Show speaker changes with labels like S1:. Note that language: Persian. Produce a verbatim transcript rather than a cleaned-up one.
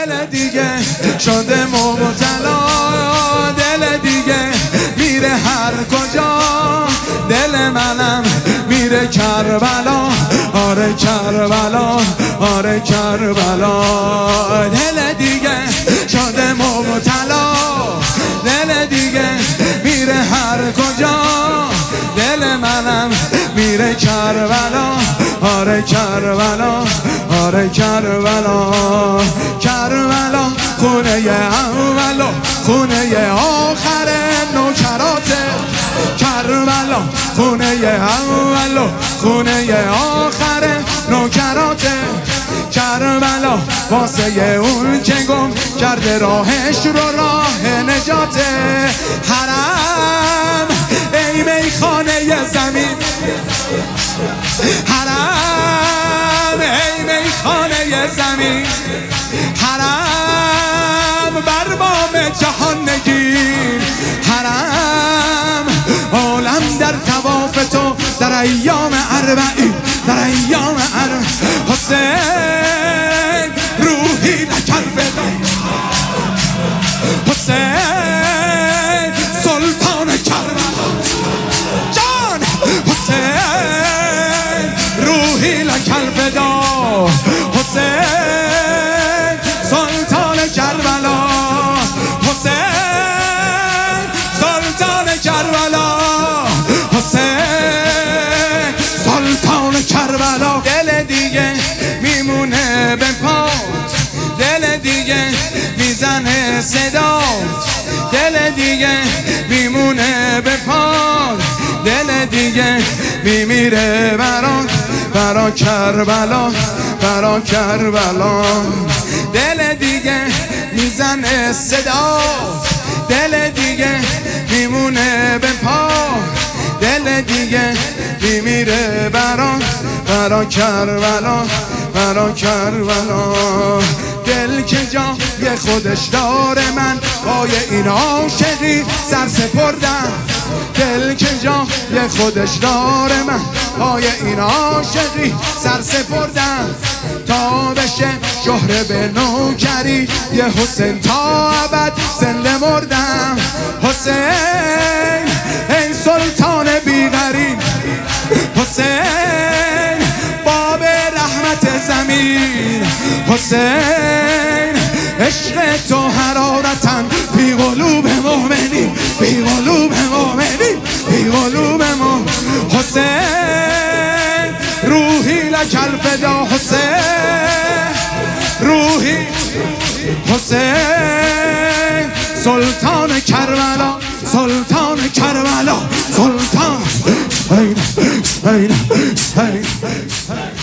S1: دل دیگه شده مبتلا، دل دیگه میره هر کجا، دل منم میره کربلا، آره کربلا، آره کربلا. دل دیگه شده مبتلا، دل دیگه میره هر کجا، دل منم میره کربلا، آره کربلا، آره کربلا. کربلا خونه اول و خونه آخر نوکراته، کربلا خونه اول و خونه آخر نوکراته، کربلا واسه اون که گم کرده راهش رو راه نجاته. حرم ای میخانه زمین، حرم ای میخانه زمین، حرم بر بام جهان نگیر، حرم عالم در طواف تو در ایام اربعین، در ایام اربعین. حسین روحی لکل فدا، حسین سلطان کربلا جان، حسین روحی لکل فدا، حسین سلطان کربلا، حسین سلطان کربلا، حسین سلطان کربلا. دل دیگه میمونه به پات، دل دیگه میزنه صدات، دل دیگه میمونه به پات، دل دیگه میمیره برات، برا کربلا، برا کربلا. دل دیگه میزنه صدات، دل دیگه میمونه به پات، دل دیگه میمیره برا، برا کربلا، برا کربلا. دل که جای خودش داره من پای این عاشقی سر سپردم، دل که جای خودش داره من پای این عاشقی سر سپردم، تا بشه شهره به نوکری یه حسین تا ابد زنده مردم. حسین ای سلطان بیغرین، حسین باب رحمت زمین، حسین عشق تو حرارتن بی قلوب مؤمنین، بی قلوب مؤمنین، بی قلوب مؤمنین. حسین روحی لکل فدا، حسین روحی، حسین سلطان کربلا، سلطان کربلا، سلطان.